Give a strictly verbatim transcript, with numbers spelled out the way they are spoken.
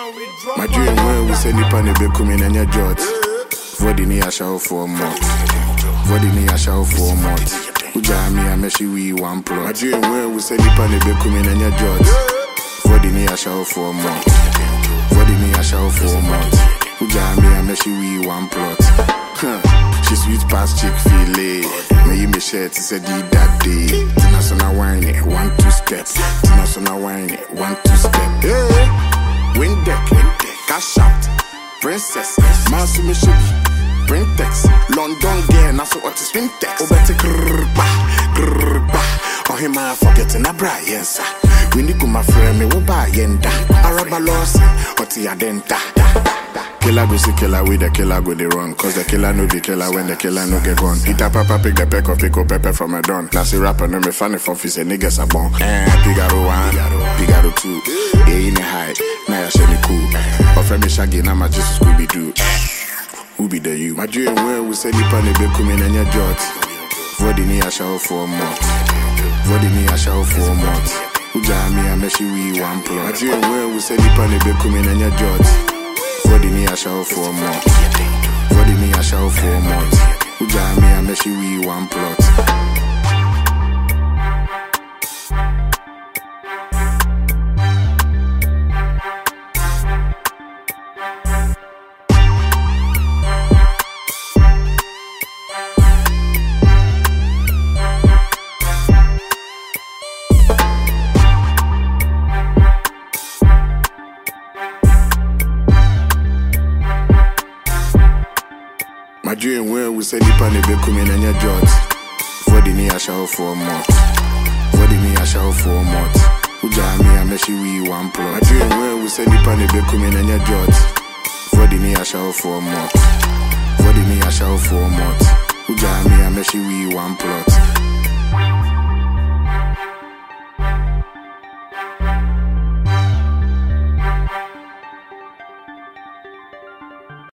My dream where we say nipa ne be coming and your judge. Vodi ni asha for more. Vodi ni asha for more. Uja mi ameshi we one plot. My dream where we say nipa ne be coming and your judge. Vodi ni asha for more. Vodi ni asha for more. Uja mi ameshi we one plot. She sweet past Chick-fil-A. May you me share to say di that day. Tina sona wine it, one two step. Tina sona wine it, one two step. Yeah. Wind deck, cash out, princess, Masu Mishibi, Printex, London girl, now so what is Wintex? Obete grrrba, grrrba. Oh him I forgetting a bra, yes sir. We need to my friend me wo ba yenda. Araba loss, oti adenta. Killer go see killer with the killer go the wrong. Cause the killer know the killer when the killer no get gone. Eat a papa pick the peck of pick up pepper from a don. Now see rapper no me funny for fi say niggas a bon. Eh, Pigaro one, Pigaro two. Eh, in the high, now ya shell cool. Offer me shaggy, now my Jesus Scooby Doo. Who be the you? My dream where we say nipa ne be coming and your judge. Vodi ni asha for more. Vodi ni asha for more. Uja mi ameshi we one plot. My dream where we say nipa ne be coming and your judge. Vodi ni asha for more. Vodi ni asha for more. Uja mi ameshi we one plot. My dream where we say nipa ne be coming and your judge. Vodi ni asha for more. Vodi ni asha for more. Uja mi ameshi we one plot. My dream where we say nipa ne be coming and your judge. Vodi ni asha for more. Vodi ni asha for more. Uja mi ameshi we one plot.